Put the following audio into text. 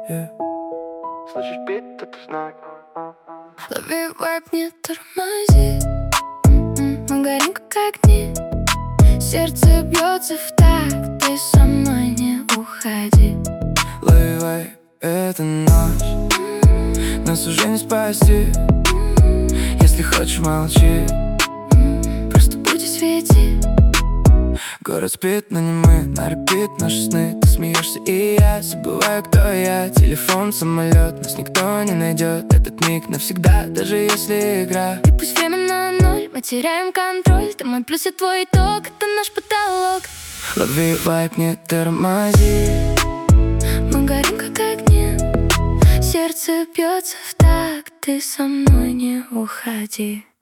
Слышишь бит, это знак. Лови вайб, не тормози. Мы горим как огни. Сердце бьется в такт. Ты со мной не уходи. Лови вайб, это ночь. Нас уже не спасти. Если хочешь, молчи. Просто будь и свети. Город спит, но не мы. На репит наши сны. Ты смеешься, и я забываю, кто я. Телефон, самолет, нас никто не найдет. Этот миг навсегда, даже если игра. И пусть время на ноль, мы теряем контроль. Ты мой плюс, я твой итог, это наш потолок. Лови вайб, не тормози. Мы горим как огни. Сердце бьется в такт. Ты со мной не уходи.